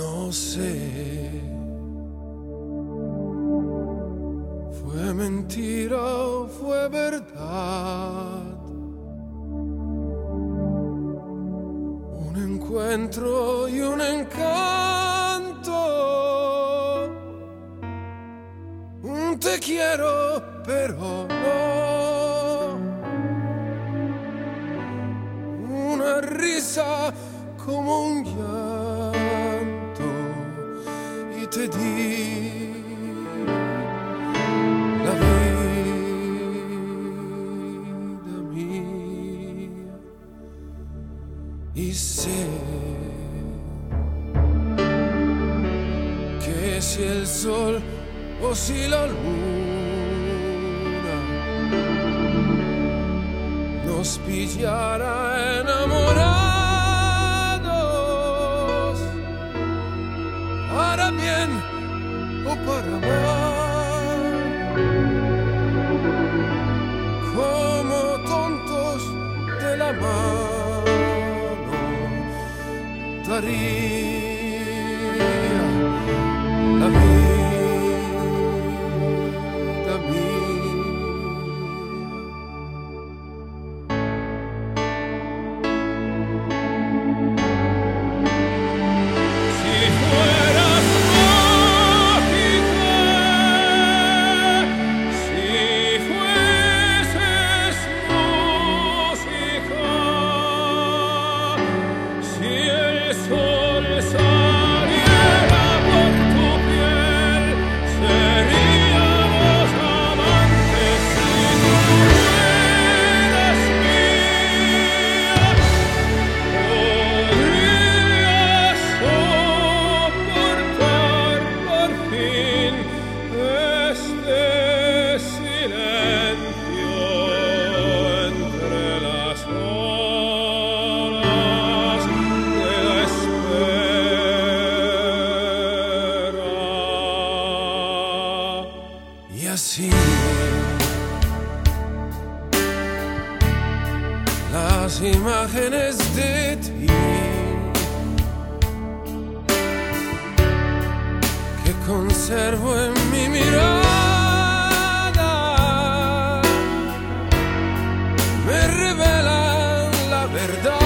No sé, fue mentira o fue verdad, un encuentro y un encanto, un te quiero pero no, una risa como un llanto y te di la vida mía y sé que si el sol o si la luna nos pillara enamorados, para bien o para mal, como tontos de la mano, daría la vida mía. Si fueras mágica, si fueses música, si el sol saliera por tu piel, seríamos amantes. Si tú fueras mía, podrías soportar por fin este silencio entre las olas de la espera. Y así las imágenes de ti que conservo en mi mirada me revelan la verdad.